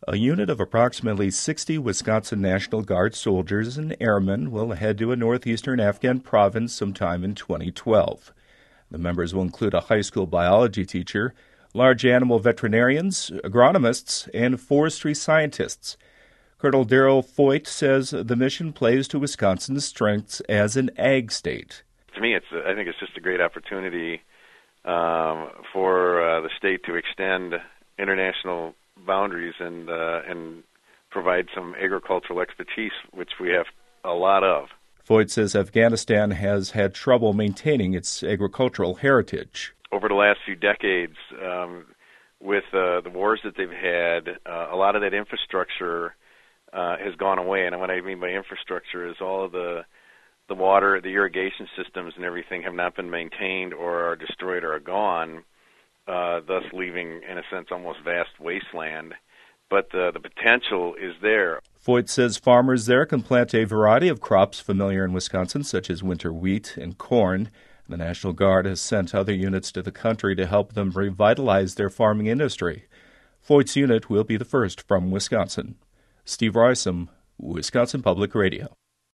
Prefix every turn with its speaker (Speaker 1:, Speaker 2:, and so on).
Speaker 1: A unit of approximately 60 Wisconsin National Guard soldiers and airmen will head to a northeastern Afghan province sometime in 2012. The members will include a high school biology teacher, large animal veterinarians, agronomists, and forestry scientists. Colonel Daryl Foyt says the mission plays to Wisconsin's strengths as an ag state.
Speaker 2: To me, I think it's just a great opportunity for the state to extend international boundaries and provide some agricultural expertise, which we have a lot of.
Speaker 1: Foyt says Afghanistan has had trouble maintaining its agricultural heritage.
Speaker 2: Over the last few decades, with the wars that they've had, a lot of that infrastructure has gone away. And what I mean by infrastructure is all of the water, the irrigation systems and everything have not been maintained or are destroyed or are gone, thus leaving, in a sense, almost vast wasteland. But the potential is there.
Speaker 1: Foyt says farmers there can plant a variety of crops familiar in Wisconsin, such as winter wheat and corn. The National Guard has sent other units to the country to help them revitalize their farming industry. Foyt's unit will be the first from Wisconsin. Steve Roysam, Wisconsin Public Radio.